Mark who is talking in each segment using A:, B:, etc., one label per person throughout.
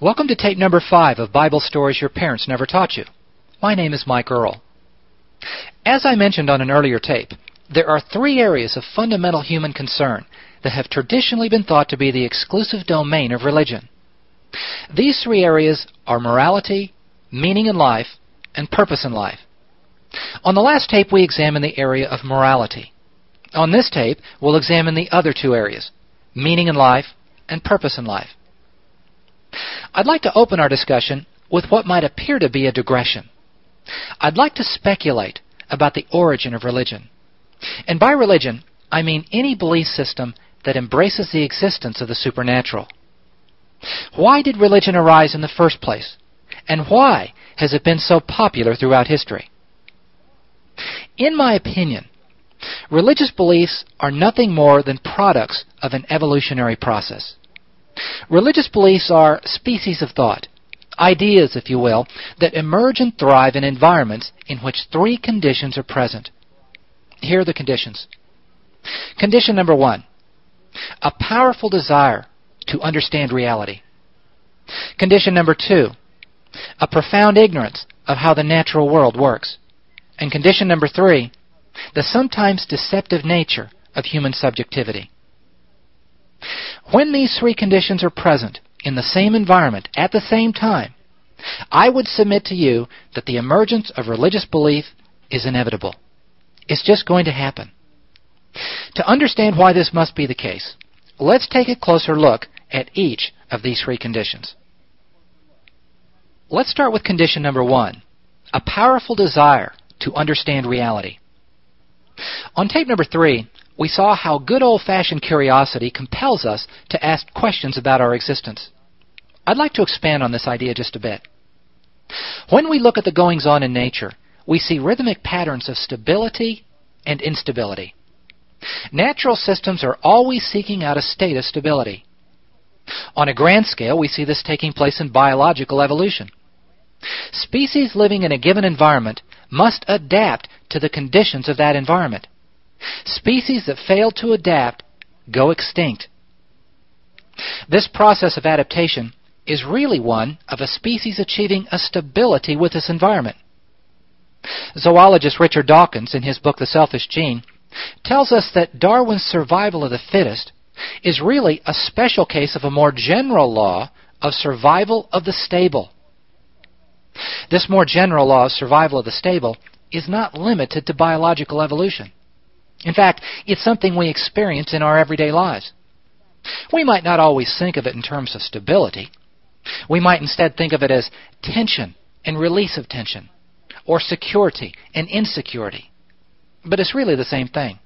A: Welcome to tape number 5 of Bible Stories Your Parents Never Taught You. My name is Mike Earl. As I mentioned on an earlier tape, there are 3 areas of fundamental human concern that have traditionally been thought to be the exclusive domain of religion. These 3 areas are morality, meaning in life, and purpose in life. On the last tape, we examined the area of morality. On this tape, we'll examine the other 2 areas, meaning in life and purpose in life. I'd like to open our discussion with what might appear to be a digression. I'd like to speculate about the origin of religion. And by religion, I mean any belief system that embraces the existence of the supernatural. Why did religion arise in the first place? And why has it been so popular throughout history? In my opinion, religious beliefs are nothing more than products of an evolutionary process. Religious beliefs are species of thought, ideas, if you will, that emerge and thrive in environments in which 3 conditions are present. Here are the conditions. Condition number 1, a powerful desire to understand reality. Condition number 2, a profound ignorance of how the natural world works. And condition number 3, the sometimes deceptive nature of human subjectivity. When these 3 conditions are present in the same environment at the same time, I would submit to you that the emergence of religious belief is inevitable. It's just going to happen. To understand why this must be the case, let's take a closer look at each of these 3 conditions. Let's start with condition number 1, a powerful desire to understand reality. On tape number 3, we saw how good old-fashioned curiosity compels us to ask questions about our existence. I'd like to expand on this idea just a bit. When we look at the goings-on in nature, we see rhythmic patterns of stability and instability. Natural systems are always seeking out a state of stability. On a grand scale, we see this taking place in biological evolution. Species living in a given environment must adapt to the conditions of that environment. Species that fail to adapt go extinct. This process of adaptation is really one of a species achieving a stability with its environment. Zoologist Richard Dawkins, in his book The Selfish Gene, tells us that Darwin's survival of the fittest is really a special case of a more general law of survival of the stable. This more general law of survival of the stable is not limited to biological evolution. In fact, it's something we experience in our everyday lives. We might not always think of it in terms of stability. We might instead think of it as tension and release of tension, or security and insecurity. But it's really the same thing.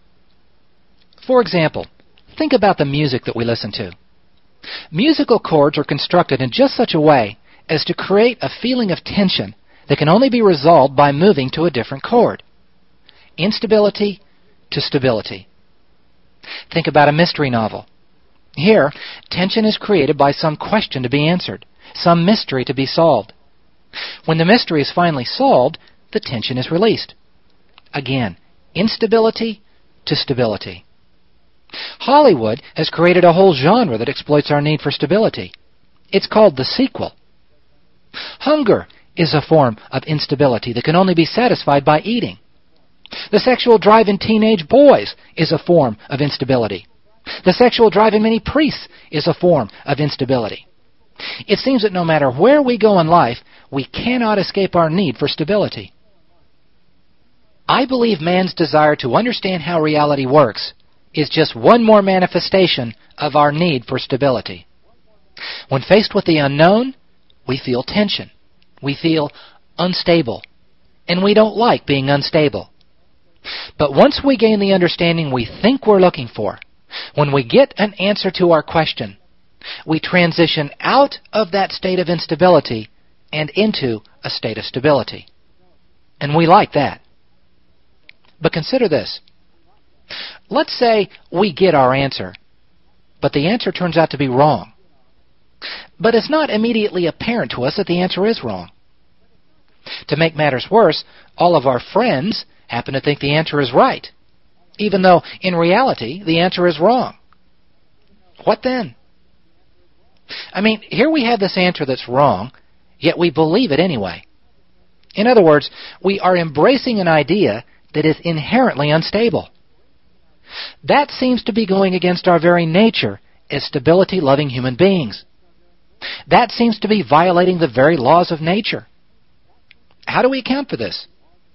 A: For example, think about the music that we listen to. Musical chords are constructed in just such a way as to create a feeling of tension that can only be resolved by moving to a different chord. Instability to stability. Think about a mystery novel. Here, tension is created by some question to be answered, some mystery to be solved. When the mystery is finally solved, the tension is released. Again, instability to stability. Hollywood has created a whole genre that exploits our need for stability. It's called the sequel. Hunger is a form of instability that can only be satisfied by eating. The sexual drive in teenage boys is a form of instability. The sexual drive in many priests is a form of instability. It seems that no matter where we go in life, we cannot escape our need for stability. I believe man's desire to understand how reality works is just one more manifestation of our need for stability. When faced with the unknown, we feel tension. We feel unstable. And we don't like being unstable. But once we gain the understanding we think we're looking for, when we get an answer to our question, we transition out of that state of instability and into a state of stability. And we like that. But consider this. Let's say we get our answer, but the answer turns out to be wrong. But it's not immediately apparent to us that the answer is wrong. To make matters worse, all of our friends happen to think the answer is right, even though in reality the answer is wrong. What then? I mean, here we have this answer that's wrong, yet we believe it anyway. In other words, we are embracing an idea that is inherently unstable. That seems to be going against our very nature as stability-loving human beings. That seems to be violating the very laws of nature. How do we account for this?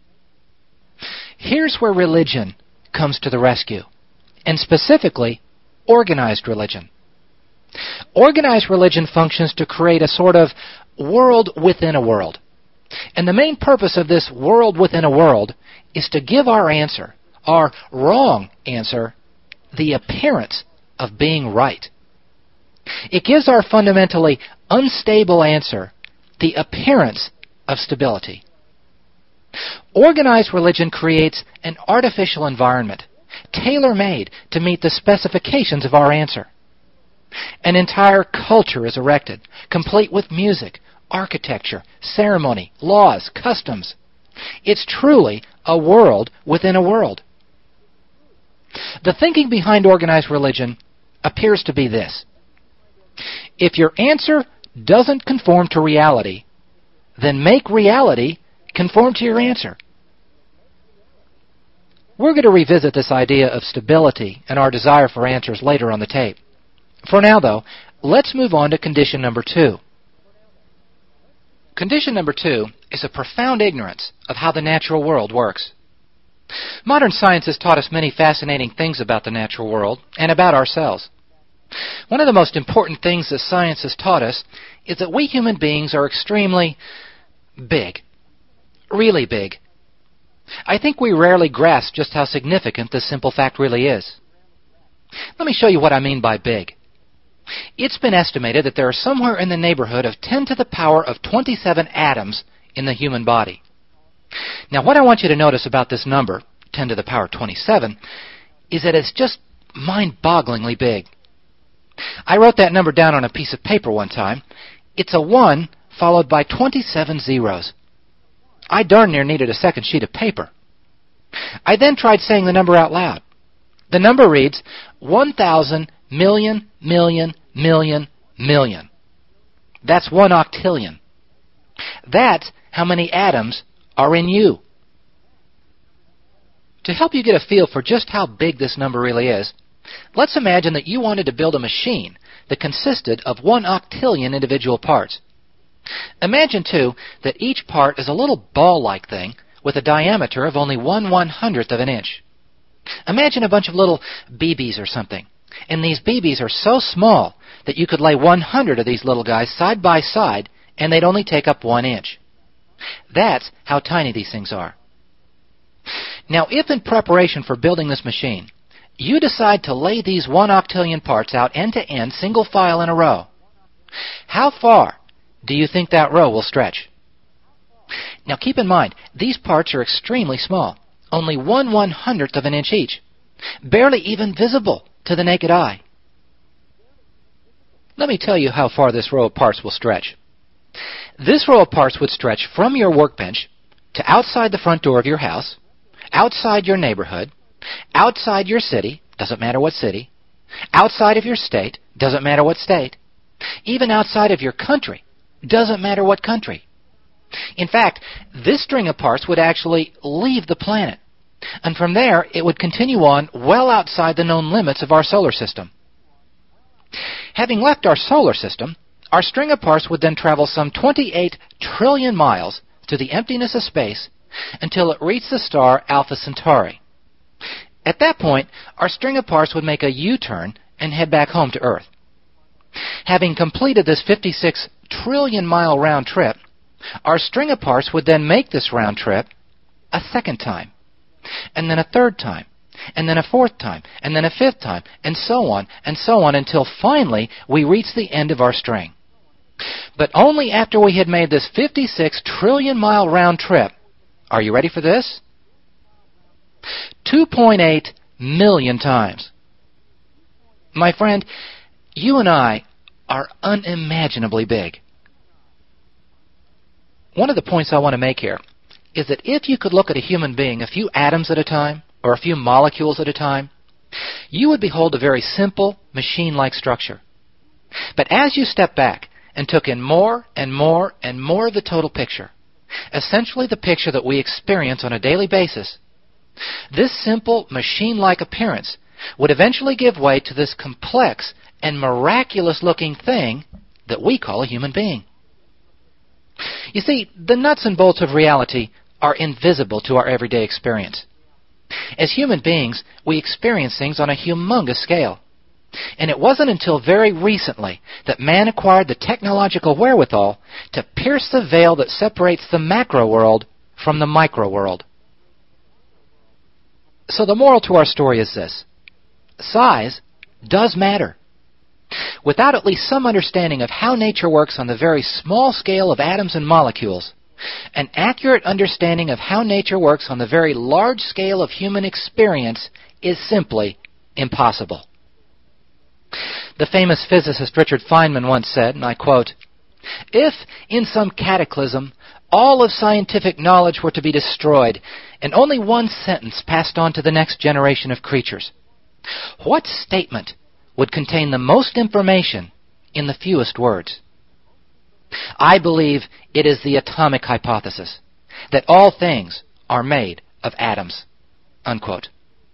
A: Here's where religion comes to the rescue, and specifically, organized religion. Organized religion functions to create a sort of world within a world. And the main purpose of this world within a world is to give our answer, our wrong answer, the appearance of being right. It gives our fundamentally unstable answer the appearance of stability. Organized religion creates an artificial environment, tailor-made to meet the specifications of our answer. An entire culture is erected, complete with music, architecture, ceremony, laws, customs. It's truly a world within a world. The thinking behind organized religion appears to be this. If your answer doesn't conform to reality, then make reality conform to your answer. We're going to revisit this idea of stability and our desire for answers later on the tape. For now, though, let's move on to condition number 2. Condition number 2 is a profound ignorance of how the natural world works. Modern science has taught us many fascinating things about the natural world and about ourselves. One of the most important things that science has taught us is that we human beings are extremely big. Really big. I think we rarely grasp just how significant this simple fact really is. Let me show you what I mean by big. It's been estimated that there are somewhere in the neighborhood of 10 to the power of 27 atoms in the human body. Now, what I want you to notice about this number, 10 to the power 27, is that it's just mind-bogglingly big. I wrote that number down on a piece of paper one time. It's a 1 followed by 27 zeros. I darn near needed a second sheet of paper. I then tried saying the number out loud. The number reads 1,000 million, million, million, million. That's 1 octillion. That's how many atoms are in you. To help you get a feel for just how big this number really is, let's imagine that you wanted to build a machine that consisted of 1 octillion individual parts. Imagine, too, that each part is a little ball-like thing with a diameter of only 1/100th of an inch. Imagine a bunch of little BBs or something, and these BBs are so small that you could lay 100 of these little guys side by side, and they'd only take up 1 inch. That's how tiny these things are. Now, if in preparation for building this machine, you decide to lay these 1 octillion parts out end-to-end, single file in a row, how far do you think that row will stretch? Now, keep in mind, these parts are extremely small, only 1/100th of an inch each, barely even visible to the naked eye. Let me tell you how far this row of parts will stretch. This row of parts would stretch from your workbench to outside the front door of your house, outside your neighborhood, outside your city, doesn't matter what city, outside of your state, doesn't matter what state, even outside of your country, doesn't matter what country. In fact, this string of parts would actually leave the planet, and from there it would continue on well outside the known limits of our solar system. Having left our solar system, our string of parts would then travel some 28 trillion miles to the emptiness of space until it reached the star Alpha Centauri. At that point, our string of parts would make a U-turn and head back home to Earth. Having completed this 56 trillion mile round trip, our string of parts would then make this round trip a second time, and then a third time, and then a fourth time, and then a fifth time, and so on, until finally we reach the end of our string. But only after we had made this 56 trillion mile round trip, are you ready for this? 2.8 million times. My friend, you and I are unimaginably big. One of the points I want to make here is that if you could look at a human being a few atoms at a time, or a few molecules at a time, you would behold a very simple, machine-like structure. But as you step back and took in more and more and more of the total picture, essentially the picture that we experience on a daily basis, this simple machine-like appearance would eventually give way to this complex and miraculous-looking thing that we call a human being. You see, the nuts and bolts of reality are invisible to our everyday experience. As human beings, we experience things on a humongous scale. And it wasn't until very recently that man acquired the technological wherewithal to pierce the veil that separates the macro world from the micro world. So the moral to our story is this: size does matter. Without at least some understanding of how nature works on the very small scale of atoms and molecules, an accurate understanding of how nature works on the very large scale of human experience is simply impossible. The famous physicist Richard Feynman once said, and I quote, "If, in some cataclysm, all of scientific knowledge were to be destroyed and only one sentence passed on to the next generation of creatures, what statement would contain the most information in the fewest words? I believe it is the atomic hypothesis, that all things are made of atoms." Unquote.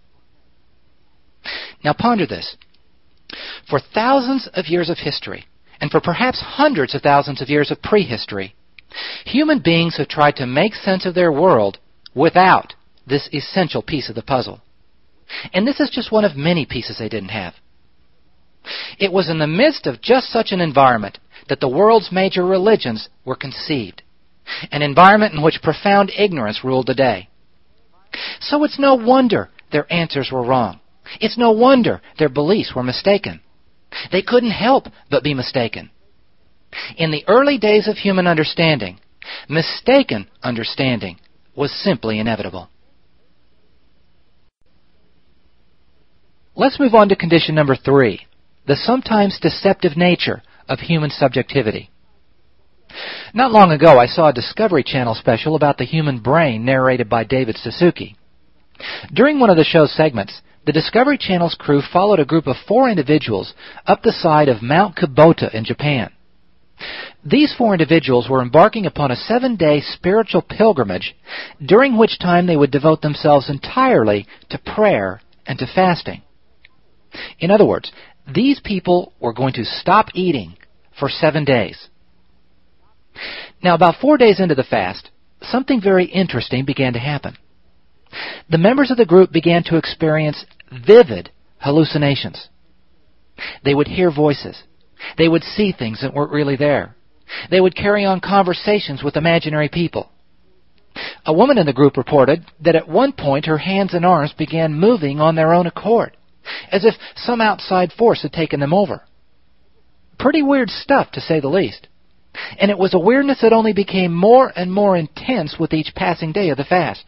A: Now ponder this. For thousands of years of history, and for perhaps hundreds of thousands of years of prehistory, human beings have tried to make sense of their world without this essential piece of the puzzle. And this is just one of many pieces they didn't have. It was in the midst of just such an environment that the world's major religions were conceived, an environment in which profound ignorance ruled the day. So it's no wonder their answers were wrong. It's no wonder their beliefs were mistaken. They couldn't help but be mistaken. In the early days of human understanding, mistaken understanding was simply inevitable. Let's move on to condition number 3, the sometimes deceptive nature of human subjectivity. Not long ago, I saw a Discovery Channel special about the human brain narrated by David Suzuki. During one of the show's segments, the Discovery Channel's crew followed a group of 4 individuals up the side of Mount Kubota in Japan. These 4 individuals were embarking upon a 7-day spiritual pilgrimage, during which time they would devote themselves entirely to prayer and to fasting. In other words, these people were going to stop eating for 7 days. Now, about 4 days into the fast, something very interesting began to happen. The members of the group began to experience vivid hallucinations. They would hear voices. They would see things that weren't really there. They would carry on conversations with imaginary people. A woman in the group reported that at one point her hands and arms began moving on their own accord, as if some outside force had taken them over. Pretty weird stuff, to say the least. And it was a weirdness that only became more and more intense with each passing day of the fast.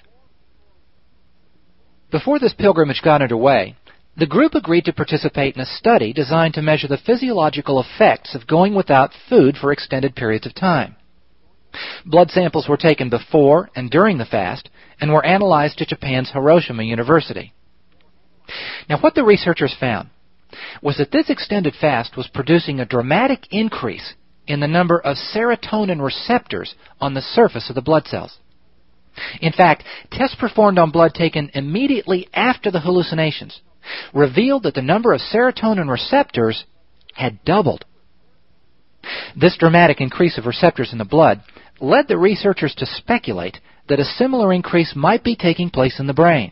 A: Before this pilgrimage got underway, the group agreed to participate in a study designed to measure the physiological effects of going without food for extended periods of time. Blood samples were taken before and during the fast and were analyzed at Japan's Hiroshima University. Now, what the researchers found was that this extended fast was producing a dramatic increase in the number of serotonin receptors on the surface of the blood cells. In fact, tests performed on blood taken immediately after the hallucinations revealed that the number of serotonin receptors had doubled. This dramatic increase of receptors in the blood led the researchers to speculate that a similar increase might be taking place in the brain.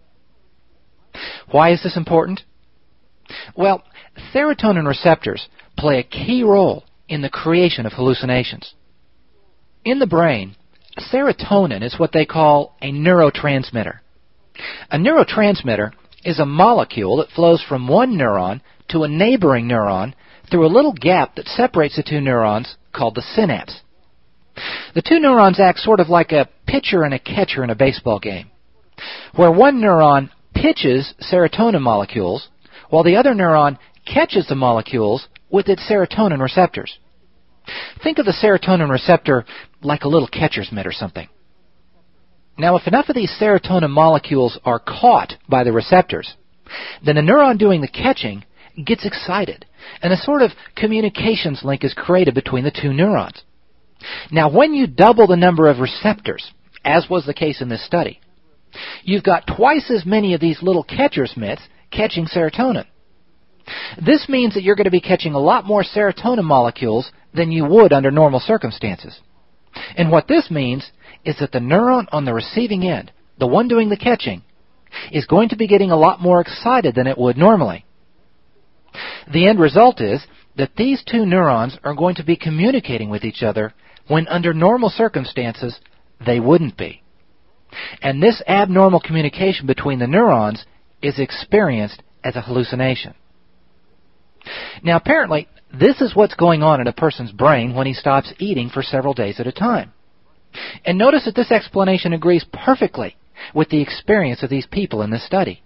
A: Why is this important? Well, serotonin receptors play a key role in the creation of hallucinations. In the brain, serotonin is what they call a neurotransmitter. A neurotransmitter is a molecule that flows from one neuron to a neighboring neuron through a little gap that separates the two neurons called the synapse. The two neurons act sort of like a pitcher and a catcher in a baseball game, where one neuron pitches serotonin molecules while the other neuron catches the molecules with its serotonin receptors. Think of the serotonin receptor like a little catcher's mitt or something. Now, if enough of these serotonin molecules are caught by the receptors, then the neuron doing the catching gets excited, and a sort of communications link is created between the two neurons. Now, when you double the number of receptors, as was the case in this study, you've got twice as many of these little catcher's mitts catching serotonin. This means that you're going to be catching a lot more serotonin molecules than you would under normal circumstances. And what this means is that the neuron on the receiving end, the one doing the catching, is going to be getting a lot more excited than it would normally. The end result is that these two neurons are going to be communicating with each other when under normal circumstances they wouldn't be. And this abnormal communication between the neurons is experienced as a hallucination. Now, apparently, this is what's going on in a person's brain when he stops eating for several days at a time. And notice that this explanation agrees perfectly with the experience of these people in this study.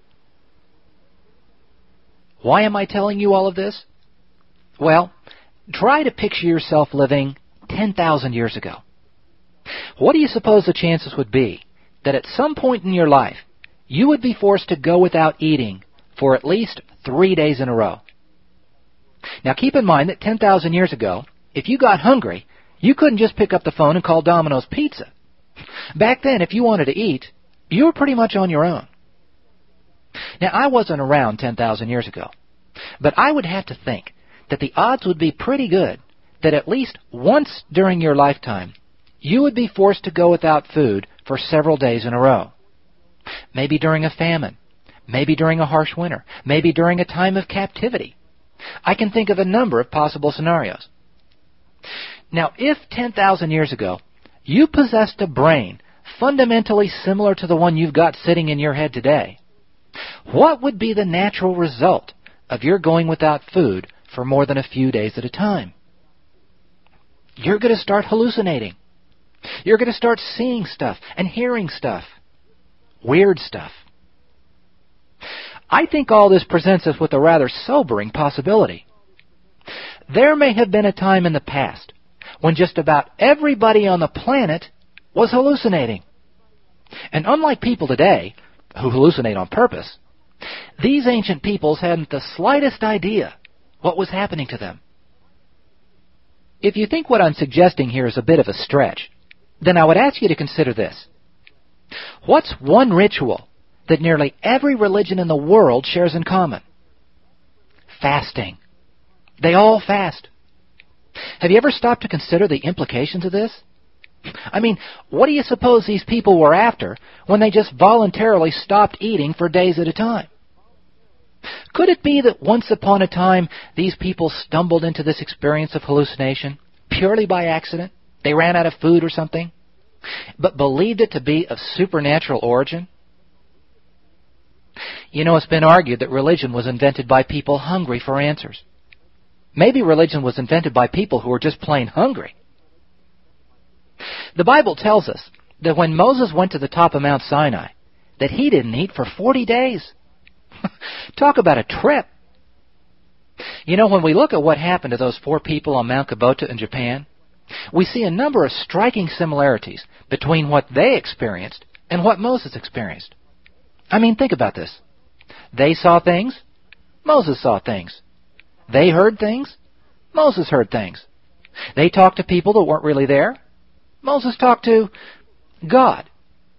A: Why am I telling you all of this? Well, try to picture yourself living 10,000 years ago. What do you suppose the chances would be that at some point in your life you would be forced to go without eating for at least 3 days in a row? Now keep in mind that 10,000 years ago, if you got hungry, you couldn't just pick up the phone and call Domino's Pizza. Back then, if you wanted to eat, you were pretty much on your own. Now, I wasn't around 10,000 years ago, but I would have to think that the odds would be pretty good that at least once during your lifetime, you would be forced to go without food for several days in a row. Maybe during a famine, maybe during a harsh winter, maybe during a time of captivity. I can think of a number of possible scenarios. Now, if 10,000 years ago you possessed a brain fundamentally similar to the one you've got sitting in your head today, what would be the natural result of your going without food for more than a few days at a time? You're going to start hallucinating. You're going to start seeing stuff and hearing stuff. Weird stuff. I think all this presents us with a rather sobering possibility. There may have been a time in the past when just about everybody on the planet was hallucinating. And unlike people today, who hallucinate on purpose, these ancient peoples hadn't the slightest idea what was happening to them. If you think what I'm suggesting here is a bit of a stretch, then I would ask you to consider this. What's one ritual that nearly every religion in the world shares in common? Fasting. They all fast. Have you ever stopped to consider the implications of this? I mean, what do you suppose these people were after when they just voluntarily stopped eating for days at a time? Could it be that once upon a time these people stumbled into this experience of hallucination purely by accident? They ran out of food or something, but believed it to be of supernatural origin? You know, it's been argued that religion was invented by people hungry for answers. Maybe religion was invented by people who were just plain hungry. The Bible tells us that when Moses went to the top of Mount Sinai, that he didn't eat for 40 days. Talk about a trip. You know, when we look at what happened to those 4 people on Mount Kubota in Japan, we see a number of striking similarities between what they experienced and what Moses experienced. I mean, think about this. They saw things. Moses saw things. They heard things. Moses heard things. They talked to people that weren't really there. Moses talked to God.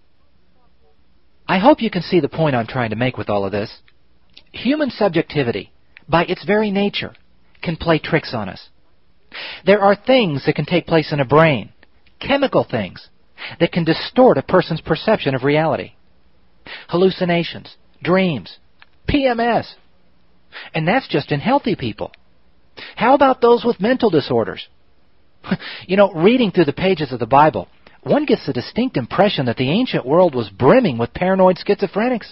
A: I hope you can see the point I'm trying to make with all of this. Human subjectivity, by its very nature, can play tricks on us. There are things that can take place in a brain, chemical things, that can distort a person's perception of reality. Hallucinations, dreams, PMS. And that's just in healthy people. How about those with mental disorders? You know, reading through the pages of the Bible, one gets the distinct impression that the ancient world was brimming with paranoid schizophrenics.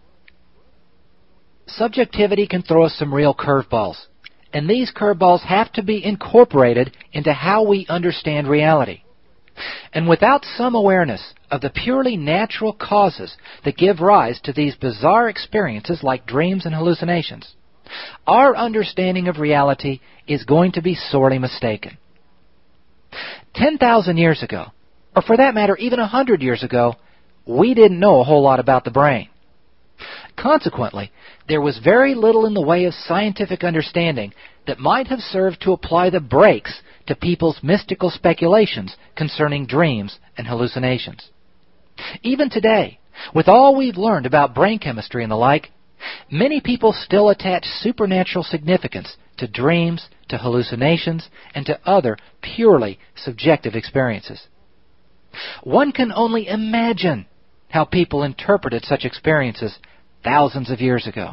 A: Subjectivity can throw us some real curveballs, and these curveballs have to be incorporated into how we understand reality. And without some awareness of the purely natural causes that give rise to these bizarre experiences like dreams and hallucinations, our understanding of reality is going to be sorely mistaken. 10,000 years ago, or for that matter, even 100 years ago, we didn't know a whole lot about the brain. Consequently, there was very little in the way of scientific understanding that might have served to apply the brakes to people's mystical speculations concerning dreams and hallucinations. Even today, with all we've learned about brain chemistry and the like, many people still attach supernatural significance to dreams, to hallucinations, and to other purely subjective experiences. One can only imagine how people interpreted such experiences thousands of years ago.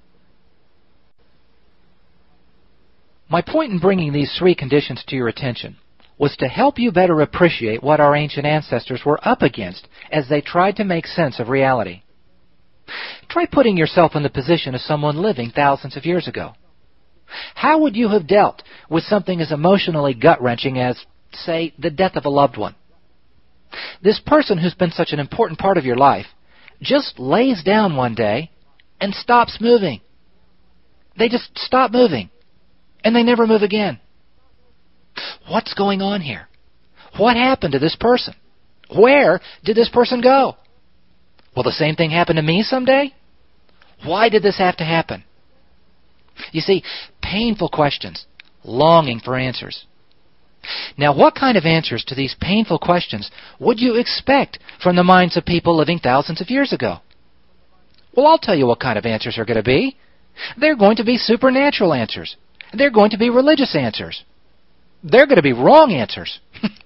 A: My point in bringing these three conditions to your attention was to help you better appreciate what our ancient ancestors were up against as they tried to make sense of reality. Try putting yourself in the position of someone living thousands of years ago. How would you have dealt with something as emotionally gut-wrenching as, say, the death of a loved one? This person who's been such an important part of your life just lays down one day and stops moving. They just stop moving, and they never move again. What's going on here? What happened to this person? Where did this person go? Will the same thing happen to me someday? Why did this have to happen? You see, painful questions, longing for answers. Now, what kind of answers to these painful questions would you expect from the minds of people living thousands of years ago? Well, I'll tell you what kind of answers are going to be. They're going to be supernatural answers. They're going to be religious answers. They're going to be wrong answers.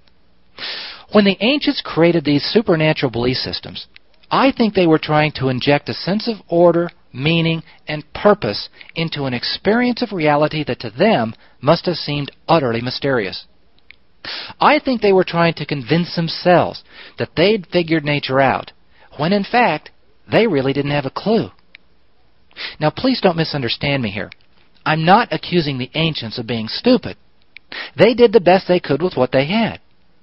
A: When the ancients created these supernatural belief systems, I think they were trying to inject a sense of order, meaning, and purpose into an experience of reality that to them must have seemed utterly mysterious. I think they were trying to convince themselves that they'd figured nature out, when in fact, they really didn't have a clue. Now, please don't misunderstand me here. I'm not accusing the ancients of being stupid. They did the best they could with what they had.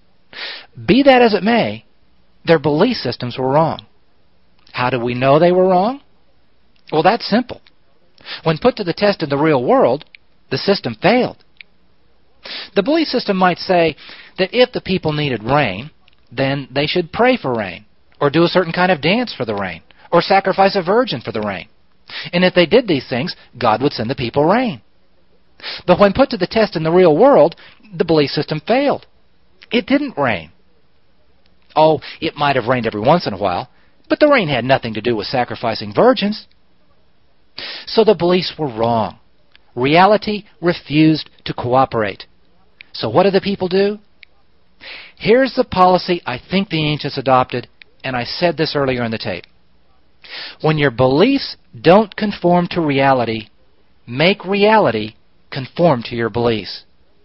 A: Be that as it may, their belief systems were wrong. How do we know they were wrong? Well, that's simple. When put to the test in the real world, the system failed. The belief system might say that if the people needed rain, then they should pray for rain, or do a certain kind of dance for the rain, or sacrifice a virgin for the rain. And if they did these things, God would send the people rain. But when put to the test in the real world, the belief system failed. It didn't rain. Oh, it might have rained every once in a while, but the rain had nothing to do with sacrificing virgins. So the beliefs were wrong. Reality refused to cooperate. So what did the people do? Here's the policy I think the ancients adopted, and I said this earlier in the tape. When your beliefs don't conform to reality, make reality conform to your beliefs.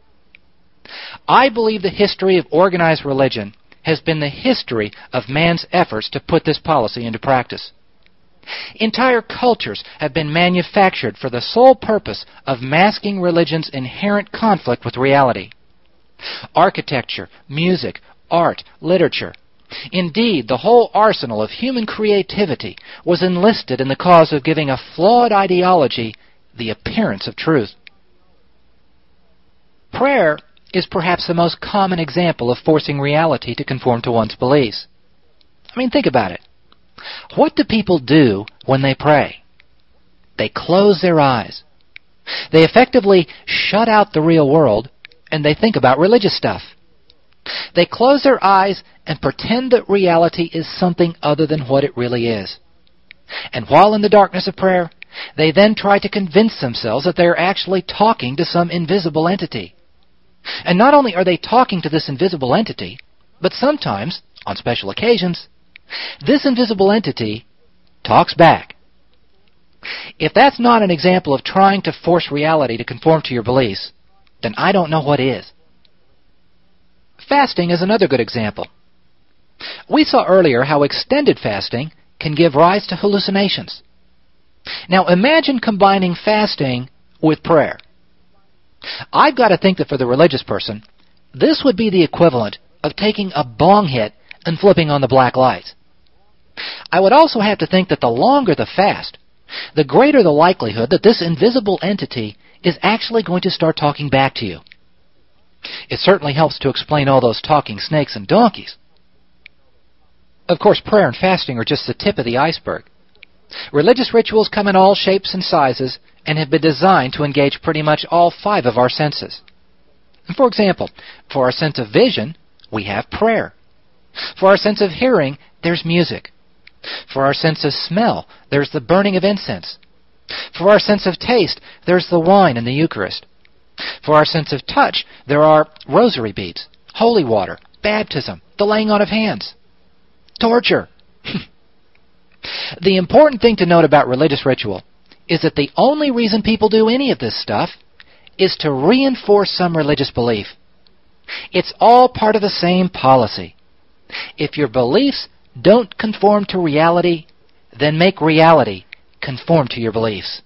A: I believe the history of organized religion has been the history of man's efforts to put this policy into practice. Entire cultures have been manufactured for the sole purpose of masking religion's inherent conflict with reality. Architecture, music, art, literature, indeed the whole arsenal of human creativity was enlisted in the cause of giving a flawed ideology the appearance of truth. Prayer is perhaps the most common example of forcing reality to conform to one's beliefs. I mean, think about it. What do people do when they pray? They close their eyes. They effectively shut out the real world, and they think about religious stuff. They close their eyes and pretend that reality is something other than what it really is. And while in the darkness of prayer, they then try to convince themselves that they are actually talking to some invisible entity. And not only are they talking to this invisible entity, but sometimes, on special occasions, this invisible entity talks back. If that's not an example of trying to force reality to conform to your beliefs, then I don't know what is. Fasting is another good example. We saw earlier how extended fasting can give rise to hallucinations. Now imagine combining fasting with prayer. I've got to think that for the religious person, this would be the equivalent of taking a bong hit and flipping on the black lights. I would also have to think that the longer the fast, the greater the likelihood that this invisible entity is actually going to start talking back to you. It certainly helps to explain all those talking snakes and donkeys. Of course, prayer and fasting are just the tip of the iceberg. Religious rituals come in all shapes and sizes and have been designed to engage pretty much all 5 of our senses. For example, for our sense of vision, we have prayer. For our sense of hearing, there's music. For our sense of smell, there's the burning of incense. For our sense of taste, there's the wine and the Eucharist. For our sense of touch, there are rosary beads, holy water, baptism, the laying on of hands, torture. The important thing to note about religious ritual is that the only reason people do any of this stuff is to reinforce some religious belief. It's all part of the same policy. If your beliefs don't conform to reality, then make reality conform to your beliefs.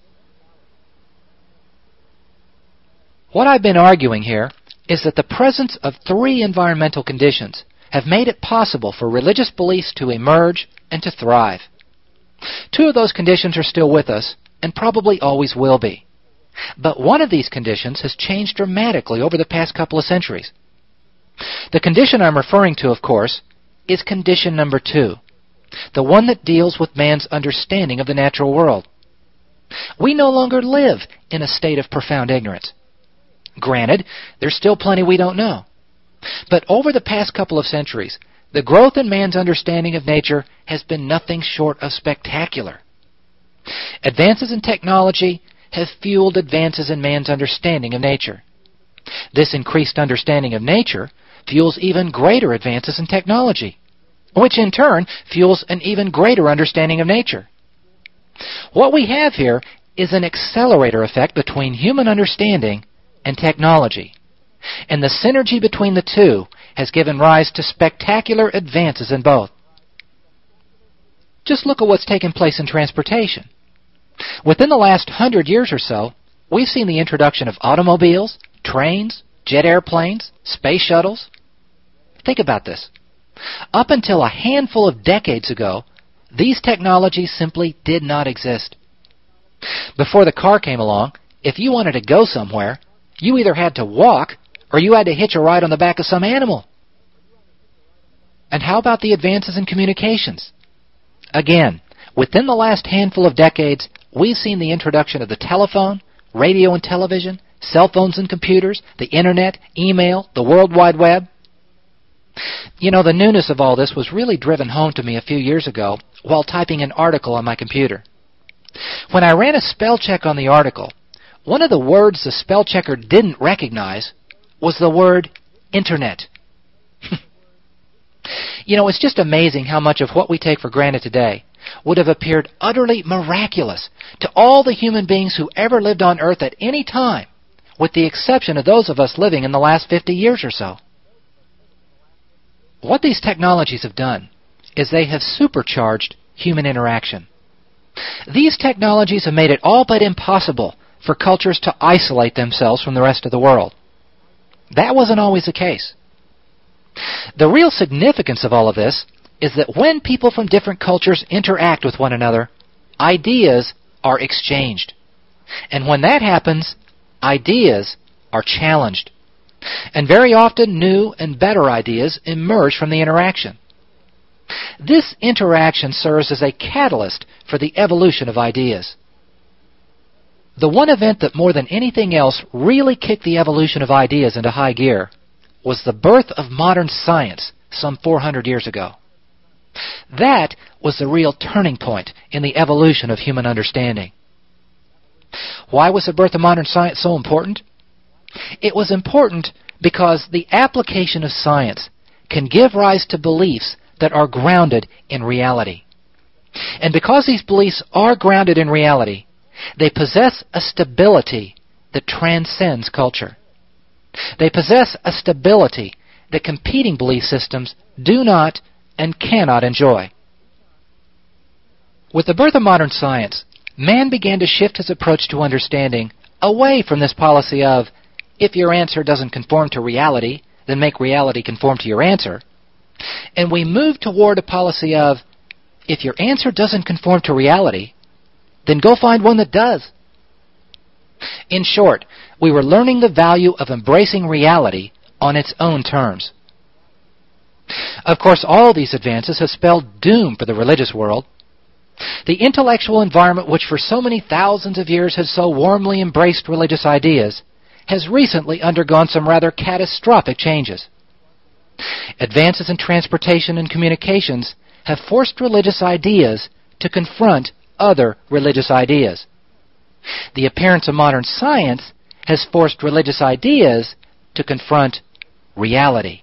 A: What I've been arguing here is that the presence of 3 environmental conditions have made it possible for religious beliefs to emerge and to thrive. 2 of those conditions are still with us and probably always will be. But one of these conditions has changed dramatically over the past couple of centuries. The condition I'm referring to, of course, is condition number 2, the one that deals with man's understanding of the natural world. We no longer live in a state of profound ignorance. Granted, there's still plenty we don't know. But over the past couple of centuries, the growth in man's understanding of nature has been nothing short of spectacular. Advances in technology have fueled advances in man's understanding of nature. This increased understanding of nature fuels even greater advances in technology, which in turn fuels an even greater understanding of nature. What we have here is an accelerator effect between human understanding and technology, and the synergy between the 2 has given rise to spectacular advances in both. Just look at what's taken place in transportation. Within the last 100 years or so, we've seen the introduction of automobiles, trains, jet airplanes, space shuttles. Think about this. Up until a handful of decades ago, these technologies simply did not exist. Before the car came along, if you wanted to go somewhere, you either had to walk or you had to hitch a ride on the back of some animal. And how about the advances in communications? Again, within the last handful of decades, we've seen the introduction of the telephone, radio and television, cell phones and computers, the internet, email, the World Wide Web. You know, the newness of all this was really driven home to me a few years ago while typing an article on my computer. When I ran a spell check on the article, one of the words the spell checker didn't recognize was the word internet. You know, it's just amazing how much of what we take for granted today would have appeared utterly miraculous to all the human beings who ever lived on Earth at any time, with the exception of those of us living in the last 50 years or so. What these technologies have done is they have supercharged human interaction. These technologies have made it all but impossible for cultures to isolate themselves from the rest of the world. That wasn't always the case. The real significance of all of this is that when people from different cultures interact with one another, ideas are exchanged. And when that happens, ideas are challenged. And very often new and better ideas emerge from the interaction. This interaction serves as a catalyst for the evolution of ideas. The one event that more than anything else really kicked the evolution of ideas into high gear was the birth of modern science some 400 years ago. That was the real turning point in the evolution of human understanding. Why was the birth of modern science so important? It was important because the application of science can give rise to beliefs that are grounded in reality. And because these beliefs are grounded in reality, they possess a stability that transcends culture. They possess a stability that competing belief systems do not and cannot enjoy. With the birth of modern science, man began to shift his approach to understanding away from this policy of, if your answer doesn't conform to reality, then make reality conform to your answer. And we moved toward a policy of, if your answer doesn't conform to reality, then go find one that does. In short, we were learning the value of embracing reality on its own terms. Of course, all these advances have spelled doom for the religious world. The intellectual environment which for so many thousands of years has so warmly embraced religious ideas has recently undergone some rather catastrophic changes. Advances in transportation and communications have forced religious ideas to confront other religious ideas. The appearance of modern science has forced religious ideas to confront reality.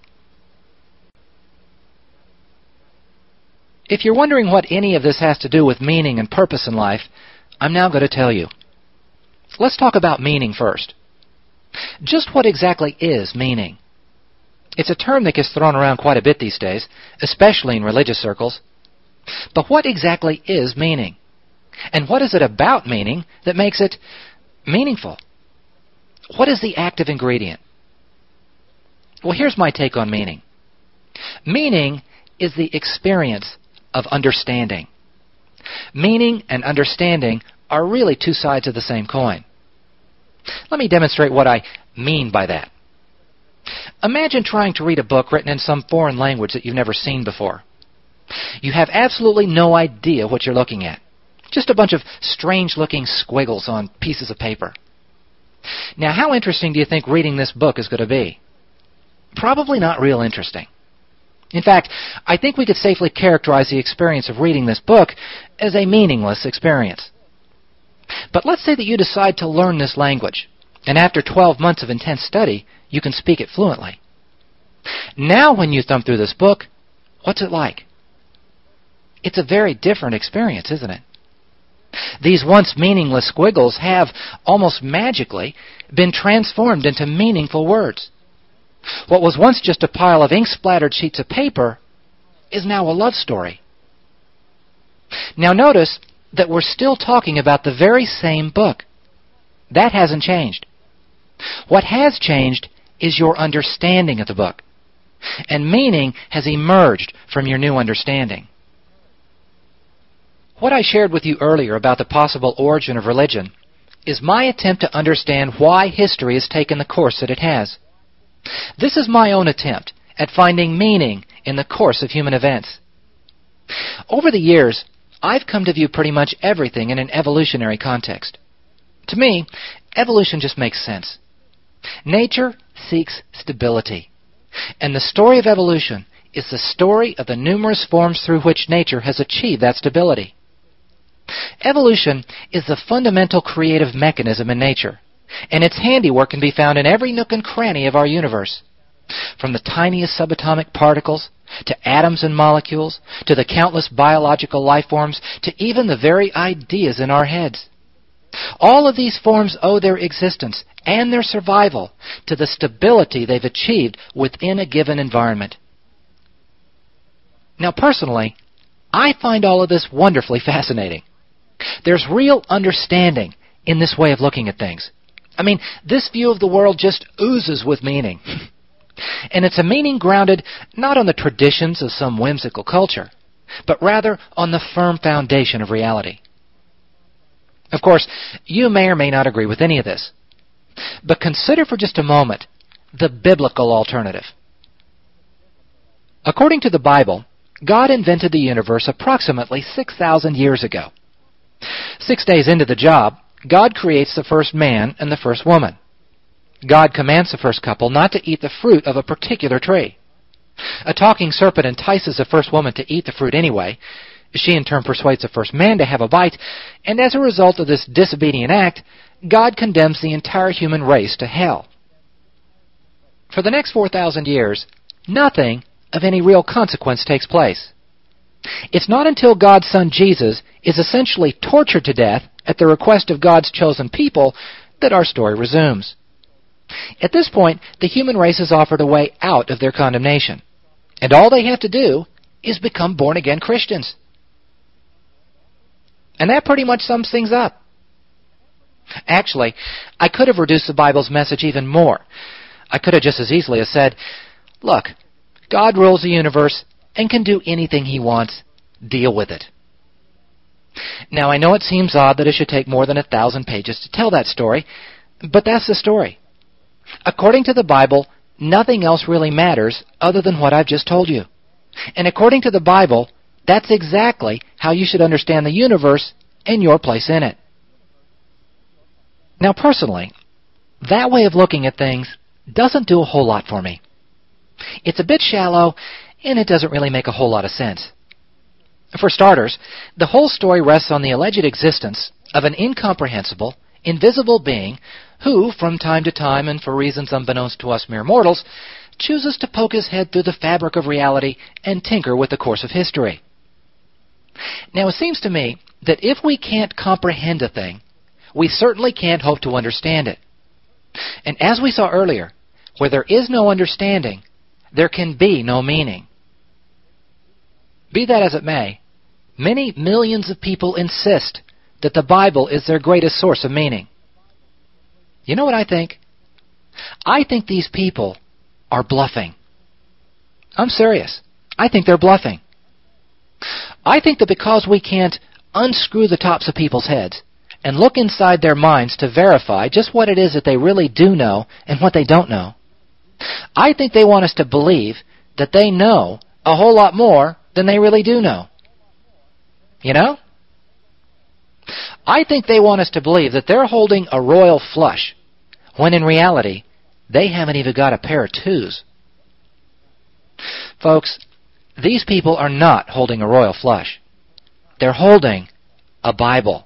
A: If you're wondering what any of this has to do with meaning and purpose in life, I'm now going to tell you. Let's talk about meaning first. Just what exactly is meaning? It's a term that gets thrown around quite a bit these days, especially in religious circles. But what exactly is meaning? And what is it about meaning that makes it meaningful? What is the active ingredient? Well, here's my take on meaning. Meaning is the experience of understanding. Meaning and understanding are really two sides of the same coin. Let me demonstrate what I mean by that. Imagine trying to read a book written in some foreign language that you've never seen before. You have absolutely no idea what you're looking at. Just a bunch of strange-looking squiggles on pieces of paper. Now, how interesting do you think reading this book is going to be? Probably not real interesting. In fact, I think we could safely characterize the experience of reading this book as a meaningless experience. But let's say that you decide to learn this language, and after 12 months of intense study, you can speak it fluently. Now when you thumb through this book, what's it like? It's a very different experience, isn't it? These once meaningless squiggles have, almost magically, been transformed into meaningful words. What was once just a pile of ink-splattered sheets of paper is now a love story. Now notice that we're still talking about the very same book. That hasn't changed. What has changed is your understanding of the book, and meaning has emerged from your new understanding. What I shared with you earlier about the possible origin of religion is my attempt to understand why history has taken the course that it has. This is my own attempt at finding meaning in the course of human events. Over the years, I've come to view pretty much everything in an evolutionary context. To me, evolution just makes sense. Nature seeks stability, and the story of evolution is the story of the numerous forms through which nature has achieved that stability. Evolution is the fundamental creative mechanism in nature, and its handiwork can be found in every nook and cranny of our universe. From the tiniest subatomic particles, to atoms and molecules, to the countless biological life forms, to even the very ideas in our heads. All of these forms owe their existence and their survival to the stability they've achieved within a given environment. Now, personally, I find all of this wonderfully fascinating. There's real understanding in this way of looking at things. I mean, this view of the world just oozes with meaning. And it's a meaning grounded not on the traditions of some whimsical culture, but rather on the firm foundation of reality. Of course, you may or may not agree with any of this, but consider for just a moment the biblical alternative. According to the Bible, God invented the universe approximately 6,000 years ago. 6 days into the job, God creates the first man and the first woman. God commands the first couple not to eat the fruit of a particular tree. A talking serpent entices the first woman to eat the fruit anyway. She in turn persuades the first man to have a bite, and as a result of this disobedient act, God condemns the entire human race to hell. For the next 4,000 years, nothing of any real consequence takes place. It's not until God's Son Jesus is essentially tortured to death at the request of God's chosen people that our story resumes. At this point, the human race is offered a way out of their condemnation, and all they have to do is become born-again Christians. And that pretty much sums things up. Actually, I could have reduced the Bible's message even more. I could have just as easily have said, look, God rules the universe and can do anything He wants. Deal with it. Now, I know it seems odd that it should take more than 1,000 pages to tell that story, but that's the story. According to the Bible, nothing else really matters other than what I've just told you. And according to the Bible, that's exactly how you should understand the universe and your place in it. Now, personally, that way of looking at things doesn't do a whole lot for me. It's a bit shallow, and it doesn't really make a whole lot of sense. For starters, the whole story rests on the alleged existence of an incomprehensible, invisible being who, from time to time and for reasons unbeknownst to us mere mortals, chooses to poke his head through the fabric of reality and tinker with the course of history. Now, it seems to me that if we can't comprehend a thing, we certainly can't hope to understand it. And as we saw earlier, where there is no understanding, there can be no meaning. Be that as it may, many millions of people insist that the Bible is their greatest source of meaning. You know what I think? I think these people are bluffing. I'm serious. I think they're bluffing. I think that because we can't unscrew the tops of people's heads and look inside their minds to verify just what it is that they really do know and what they don't know, I think they want us to believe that they know a whole lot more than they really do know. You know? I think they want us to believe that they're holding a royal flush, when in reality, they haven't even got a pair of twos. Folks, these people are not holding a royal flush. They're holding a Bible.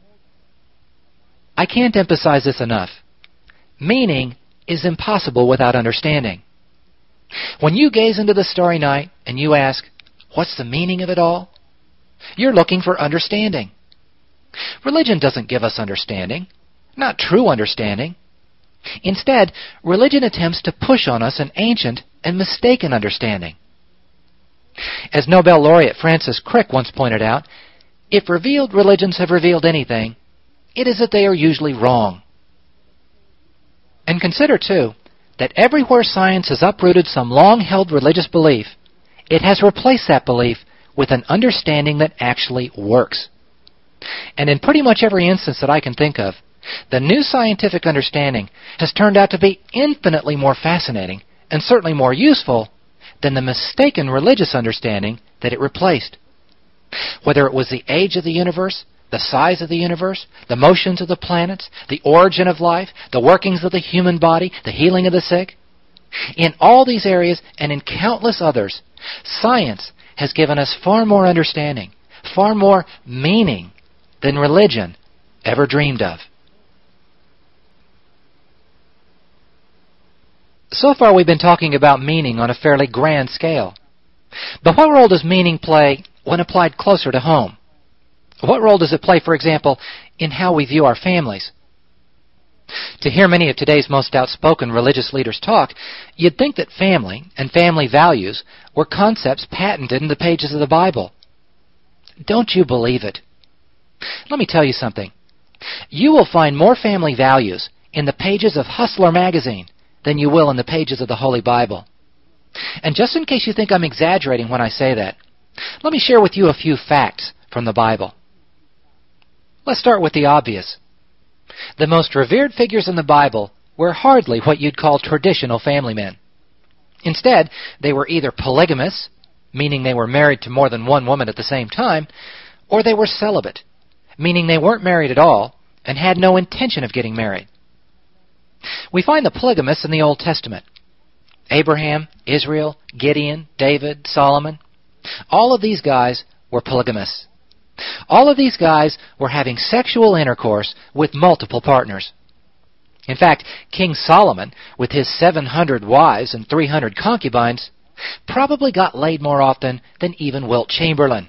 A: I can't emphasize this enough. Meaning is impossible without understanding. When you gaze into the starry night and you ask, what's the meaning of it all? You're looking for understanding. Religion doesn't give us understanding, not true understanding. Instead, religion attempts to push on us an ancient and mistaken understanding. As Nobel laureate Francis Crick once pointed out, if revealed religions have revealed anything, it is that they are usually wrong. And consider, too, that everywhere science has uprooted some long-held religious belief, it has replaced that belief with an understanding that actually works. And in pretty much every instance that I can think of, the new scientific understanding has turned out to be infinitely more fascinating and certainly more useful than the mistaken religious understanding that it replaced. Whether it was the age of the universe, the size of the universe, the motions of the planets, the origin of life, the workings of the human body, the healing of the sick, in all these areas and in countless others, science has given us far more understanding, far more meaning than religion ever dreamed of. So far we've been talking about meaning on a fairly grand scale. But what role does meaning play when applied closer to home? What role does it play, for example, in how we view our families? To hear many of today's most outspoken religious leaders talk, you'd think that family and family values were concepts patented in the pages of the Bible. Don't you believe it? Let me tell you something. You will find more family values in the pages of Hustler magazine than you will in the pages of the Holy Bible. And just in case you think I'm exaggerating when I say that, let me share with you a few facts from the Bible. Let's start with the obvious. The most revered figures in the Bible were hardly what you'd call traditional family men. Instead, they were either polygamous, meaning they were married to more than one woman at the same time, or they were celibate, meaning they weren't married at all and had no intention of getting married. We find the polygamists in the Old Testament. Abraham, Israel, Gideon, David, Solomon. All of these guys were polygamists. All of these guys were having sexual intercourse with multiple partners. In fact, King Solomon, with his 700 wives and 300 concubines, probably got laid more often than even Wilt Chamberlain.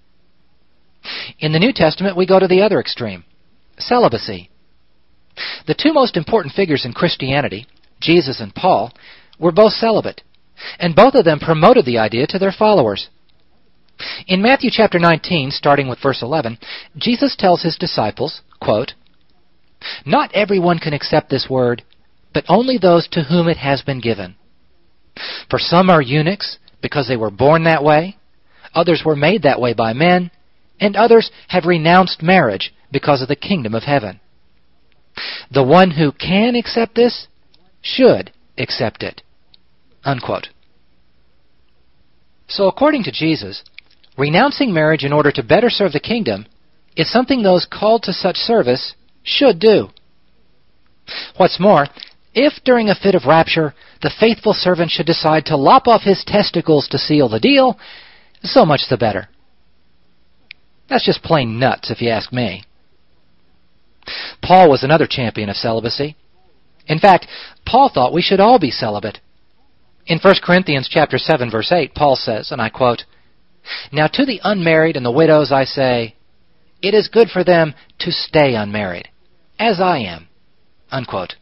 A: In the New Testament, we go to the other extreme, celibacy. The two most important figures in Christianity, Jesus and Paul, were both celibate, and both of them promoted the idea to their followers. In Matthew chapter 19, starting with verse 11, Jesus tells his disciples, quote, "Not everyone can accept this word, but only those to whom it has been given. For some are eunuchs because they were born that way, others were made that way by men, and others have renounced marriage because of the kingdom of heaven. The one who can accept this should accept it." Unquote. So according to Jesus, Renouncing marriage in order to better serve the kingdom is something those called to such service should do. What's more, if during a fit of rapture the faithful servant should decide to lop off his testicles to seal the deal, so much the better. That's just plain nuts, if you ask me. Paul was another champion of celibacy. In fact, Paul thought we should all be celibate. In 1 Corinthians chapter 7, verse 8, Paul says, and I quote, "Now to the unmarried and the widows I say, it is good for them to stay unmarried, as I am." Unquote.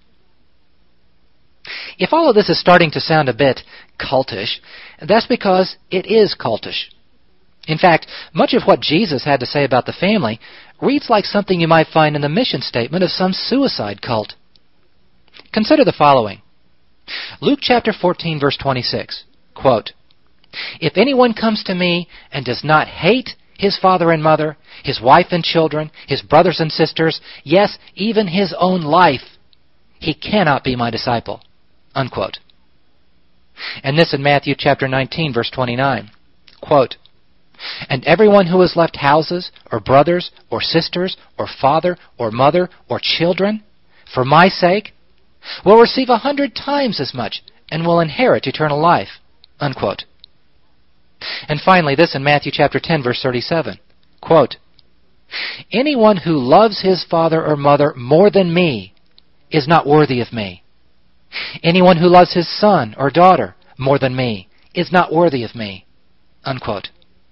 A: If all of this is starting to sound a bit cultish, that's because it is cultish. In fact, much of what Jesus had to say about the family reads like something you might find in the mission statement of some suicide cult. Consider the following. Luke chapter 14, verse 26, quote, "If anyone comes to me and does not hate his father and mother, his wife and children, his brothers and sisters, yes, even his own life, he cannot be my disciple." Unquote. And this in Matthew chapter 19, verse 29, quote, "And everyone who has left houses, or brothers, or sisters, or father, or mother, or children, for my sake, will receive 100 times as much and will inherit eternal life." Unquote. And finally, this in Matthew chapter 10, verse 37, quote, "Anyone who loves his father or mother more than me is not worthy of me. Anyone who loves his son or daughter more than me is not worthy of me." Unquote.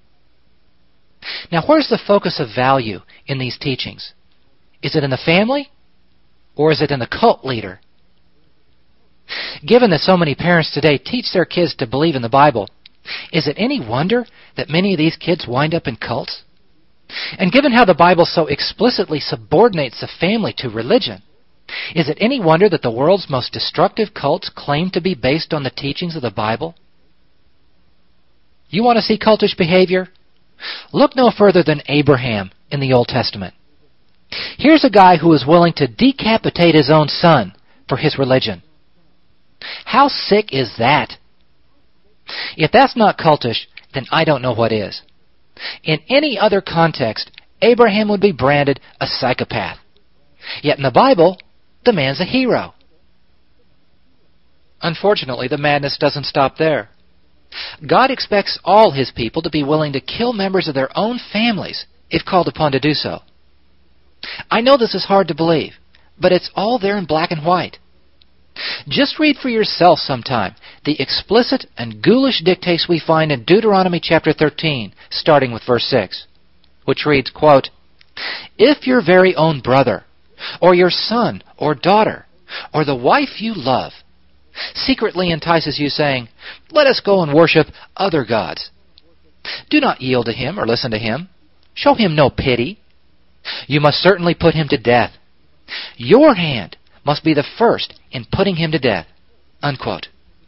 A: Now, where's the focus of value in these teachings? Is it in the family, or is it in the cult leader? Given that so many parents today teach their kids to believe in the Bible, is it any wonder that many of these kids wind up in cults? And given how the Bible so explicitly subordinates the family to religion, is it any wonder that the world's most destructive cults claim to be based on the teachings of the Bible? You want to see cultish behavior? Look no further than Abraham in the Old Testament. Here's a guy who was willing to decapitate his own son for his religion. How sick is that? If that's not cultish, then I don't know what is. In any other context, Abraham would be branded a psychopath. Yet in the Bible, the man's a hero. Unfortunately, the madness doesn't stop there. God expects all his people to be willing to kill members of their own families if called upon to do so. I know this is hard to believe, but it's all there in black and white. Just read for yourself sometime the explicit and ghoulish dictates we find in Deuteronomy chapter 13, starting with verse 6, which reads, quote, "If your very own brother, or your son or daughter, or the wife you love, secretly entices you, saying, 'Let us go and worship other gods,' do not yield to him or listen to him. Show him no pity. You must certainly put him to death. Your hand must be the first in putting him to death." Unquote.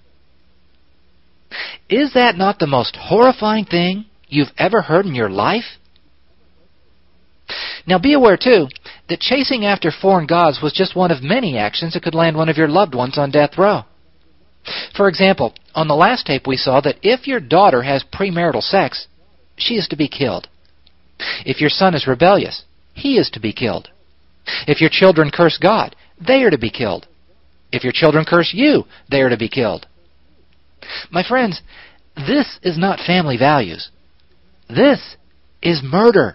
A: Is that not the most horrifying thing you've ever heard in your life? Now be aware, too, that chasing after foreign gods was just one of many actions that could land one of your loved ones on death row. For example, on the last tape we saw that if your daughter has premarital sex, she is to be killed. If your son is rebellious, he is to be killed. If your children curse God, they are to be killed. If your children curse you, they are to be killed. My friends, this is not family values. This is murder.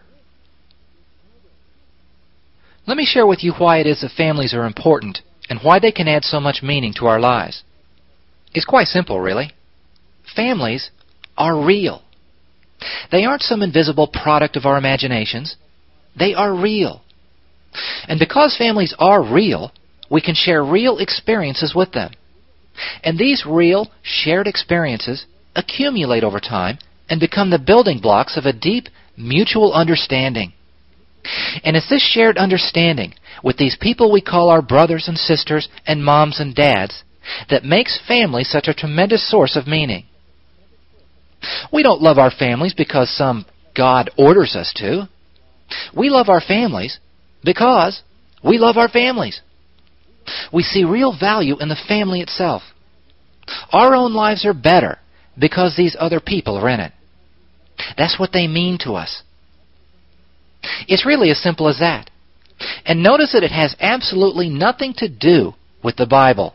A: Let me share with you why it is that families are important and why they can add so much meaning to our lives. It's quite simple, really. Families are real. They aren't some invisible product of our imaginations. They are real. And because families are real, we can share real experiences with them. And these real, shared experiences accumulate over time and become the building blocks of a deep, mutual understanding. And it's this shared understanding with these people we call our brothers and sisters and moms and dads that makes family such a tremendous source of meaning. We don't love our families because some God orders us to. We love our families because we love our families. We see real value in the family itself. Our own lives are better because these other people are in it. That's what they mean to us. It's really as simple as that. And notice that it has absolutely nothing to do with the Bible.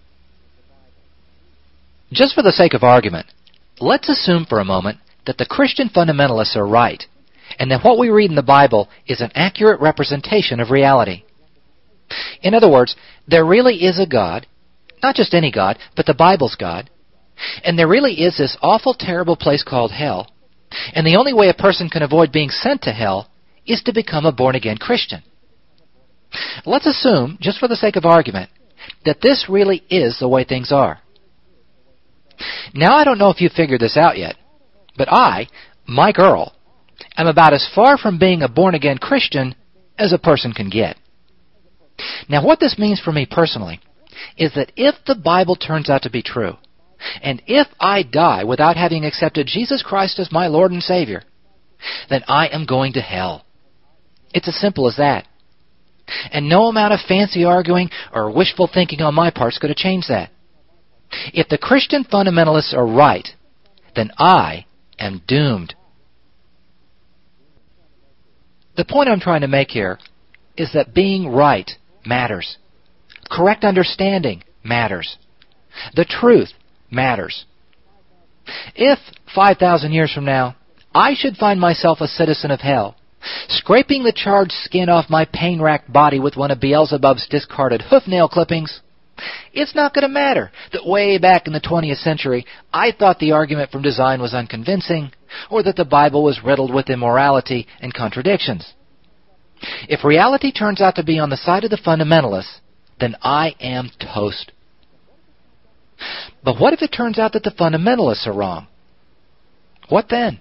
A: Just for the sake of argument, let's assume for a moment that the Christian fundamentalists are right, and that what we read in the Bible is an accurate representation of reality. In other words, there really is a God, not just any God, but the Bible's God, and there really is this awful, terrible place called hell, and the only way a person can avoid being sent to hell is to become a born-again Christian. Let's assume, just for the sake of argument, that this really is the way things are. Now, I don't know if you've figured this out yet, but I, Mike Earl, am about as far from being a born-again Christian as a person can get. Now, what this means for me personally is that if the Bible turns out to be true, and if I die without having accepted Jesus Christ as my Lord and Savior, then I am going to hell. It's as simple as that. And no amount of fancy arguing or wishful thinking on my part is going to change that. If the Christian fundamentalists are right, then I am doomed. The point I'm trying to make here is that being right matters. Correct understanding matters. The truth matters. If 5,000 years from now I should find myself a citizen of hell, scraping the charred skin off my pain-racked body with one of Beelzebub's discarded hoof-nail clippings, it's not going to matter that way back in the 20th century I thought the argument from design was unconvincing, or that the Bible was riddled with immorality and contradictions. If reality turns out to be on the side of the fundamentalists, then I am toast. But what if it turns out that the fundamentalists are wrong? What then?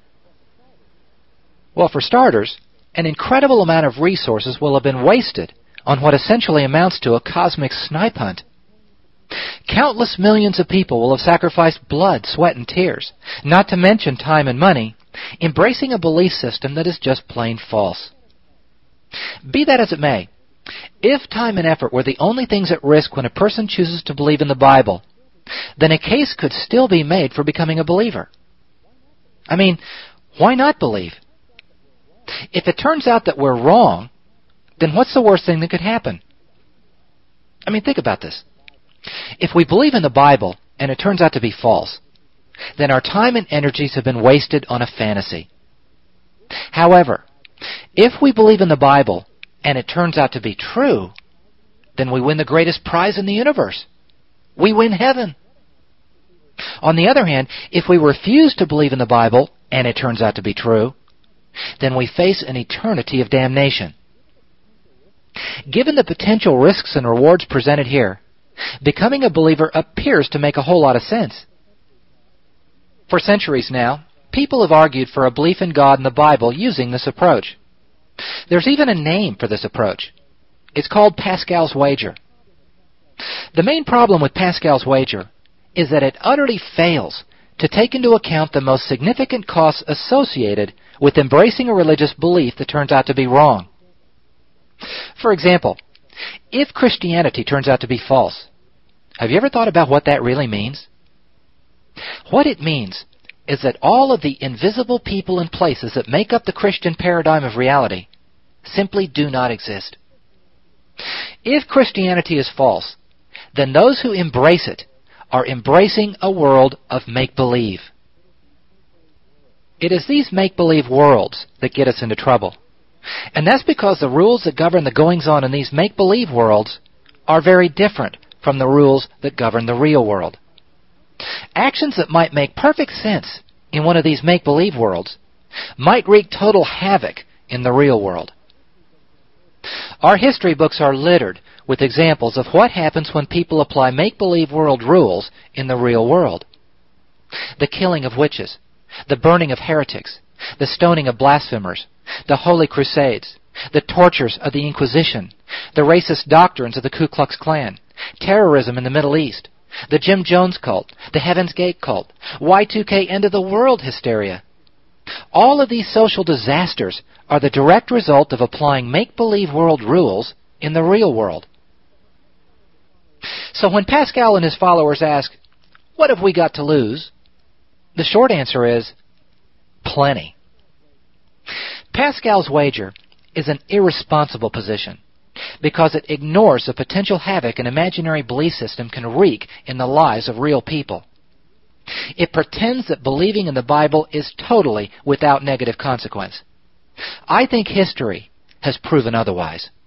A: Well, for starters, an incredible amount of resources will have been wasted on what essentially amounts to a cosmic snipe hunt. Countless millions of people will have sacrificed blood, sweat, and tears, not to mention time and money, embracing a belief system that is just plain false. Be that as it may, if time and effort were the only things at risk when a person chooses to believe in the Bible, then a case could still be made for becoming a believer. I mean, why not believe? If it turns out that we're wrong, then what's the worst thing that could happen? I mean, think about this. If we believe in the Bible and it turns out to be false, then our time and energies have been wasted on a fantasy. However, if we believe in the Bible and it turns out to be true, then we win the greatest prize in the universe. We win heaven. On the other hand, if we refuse to believe in the Bible and it turns out to be true, then we face an eternity of damnation. Given the potential risks and rewards presented here, becoming a believer appears to make a whole lot of sense. For centuries now, people have argued for a belief in God and the Bible using this approach. There's even a name for this approach. It's called Pascal's wager. The main problem with Pascal's wager is that it utterly fails to take into account the most significant costs associated with embracing a religious belief that turns out to be wrong. For example, if Christianity turns out to be false, have you ever thought about what that really means? What it means is that all of the invisible people and places that make up the Christian paradigm of reality simply do not exist. If Christianity is false, then those who embrace it are embracing a world of make-believe. It is these make-believe worlds that get us into trouble. And that's because the rules that govern the goings-on in these make-believe worlds are very different from the rules that govern the real world. Actions that might make perfect sense in one of these make-believe worlds might wreak total havoc in the real world. Our history books are littered with examples of what happens when people apply make-believe world rules in the real world. The killing of witches, the burning of heretics, the stoning of blasphemers, the Holy Crusades, the tortures of the Inquisition, the racist doctrines of the Ku Klux Klan, terrorism in the Middle East, the Jim Jones cult, the Heaven's Gate cult, Y2K end of the world hysteria. All of these social disasters are the direct result of applying make-believe world rules in the real world. So when Pascal and his followers ask, "What have we got to lose?" the short answer is, plenty. Pascal's wager is an irresponsible position because it ignores the potential havoc an imaginary belief system can wreak in the lives of real people. It pretends that believing in the Bible is totally without negative consequence. I think history has proven otherwise.